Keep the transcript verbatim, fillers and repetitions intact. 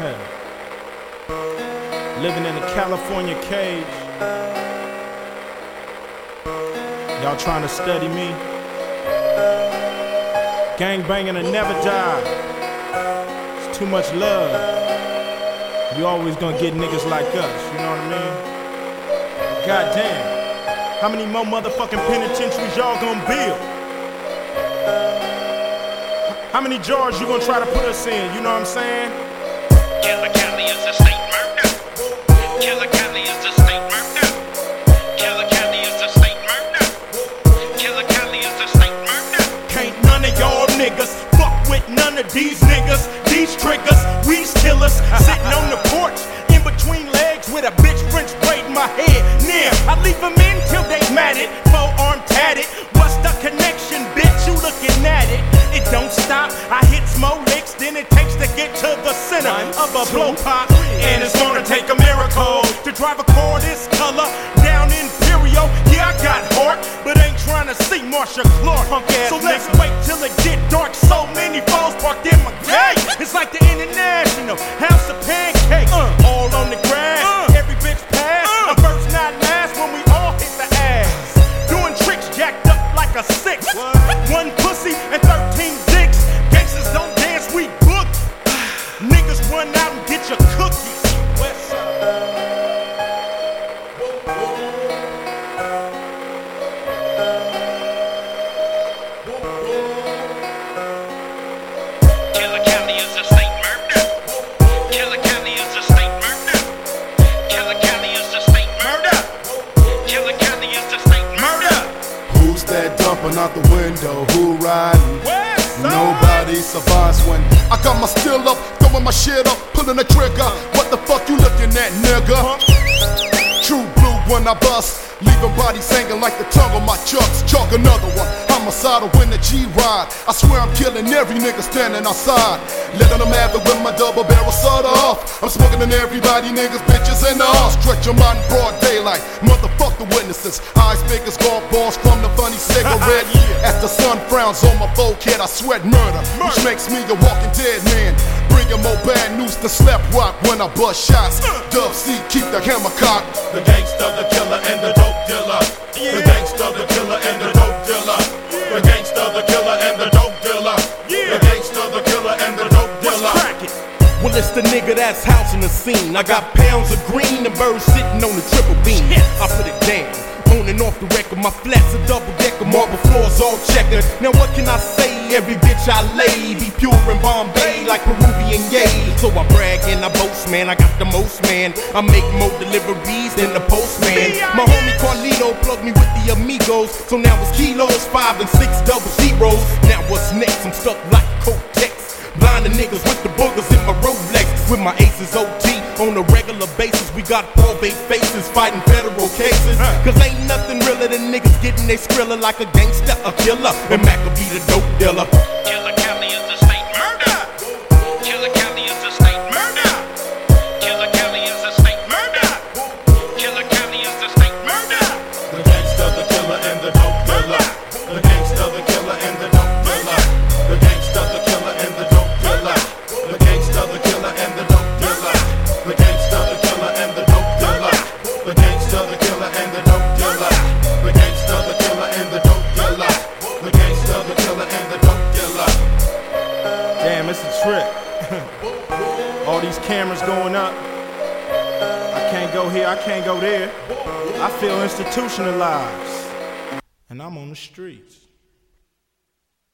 Hey. Living in a California cage. Y'all trying to study me? Gang banging and never die. It's too much love. You always gonna get niggas like us, you know what I mean? Goddamn. How many more motherfucking penitentiaries y'all gonna build? How many jars you gonna try to put us in, you know what I'm saying? Killer Cali is a state murder. Killer Cali is a state murder. Killer Cali is a state murder. Killer Cali is a state murder. Can't none of y'all niggas fuck with none of these niggas. These triggers, we's killers. Sitting on the porch, in between legs with a bitch French braid in my head. Near, I leave them in till they mad it. Four arm tatted. What's the connection, bitch? You looking at it. It don't stop. I hit more licks than it takes to get to the center of a blow pop. And it's gonna take a miracle to drive a car this color down Imperial. Yeah, I got heart, but ain't trying to see Marsha Clark. So let's wait till it get dark. So many foes parked in my gate. It's like the International House of Pancakes. Uh, all on the grass, uh, every bitch pass. Uh, I'm first, not last when we all hit the ass. Doing tricks jacked up like a six. What? One pussy and thirteen dicks. Gangsters don't dance, we book. Niggas run out and get your cookies. West side. Killer Cali is a state murder. Killer Cali is a state murder. Killer Cali is a state murder. Killer Cali is a state murder. Who's that dumping out the window? Who riding? Nobody survives when I got my steel up, throwing my shit up, pulling the trigger. What the fuck you looking at, nigga? True blue when I bust, leaving bodies hanging like the tongue on my chucks. Chalk another one, homicidal when the G ride. I swear I'm killing every nigga standing outside. Letting them have it with my double barrel soda off. I'm smoking on everybody, niggas, bitches, and all. Stretch them out in broad daylight, motherfuck the witnesses. Eyes big as golf balls from the funny cigarette. As the sun frowns on my forehead, I sweat murder, which makes me a walking dead man. Bringing more bad news to slap rock when I bust shots. Dub C, keep the hammer cocked. The gangster, the killer, and the dope dealer. The gangster, the killer, and the dope dealer. The gangster, the killer, and the dope dealer. The gangster, the killer, and the dope dealer. Well, it's the nigga that's housing the scene. I got pounds of green and birds sitting on the triple beam. I put it down, on and off the record. My flats are double decker, marble floors all checkered. Now what can I say? Every bitch I lay be pure in Bombay like Peruvian yay. So I brag and I boast, man, I got the most, man. I make more deliveries than the postman. My homie Carlito plugged me with the amigos, so now it's kilos, five and six double zeros. Now what's next? I'm stuck like Kotex, blinding niggas with the boogers in my Rolex. With my aces O T on a regular basis. We got probate faces fighting federal cases. Cause ain't nothing realer than niggas getting they skrilla like a gangster, a killer, and Mac will be the dope dealer. Killer Cali is a state murder. Killer Cali is a state murder. Killer Cali is a state murder. Killer Cali is a state murder. The gangster, the killer, and the dope dealer. The gangster, the killer, and the dope dealer. The gangster, the killer, and the dope dealer. The gangster, the killer, and the dope dealer. The gangster, the killer, and the dope dealer. The gangster, the killer, and the dope dealer. The gangster, the killer, and the dope dealer. The gangster, the killer, and the dope dealer. Damn, it's a trip. All these cameras going up. I can't go here, I can't go there. I feel institutionalized. And I'm on the streets.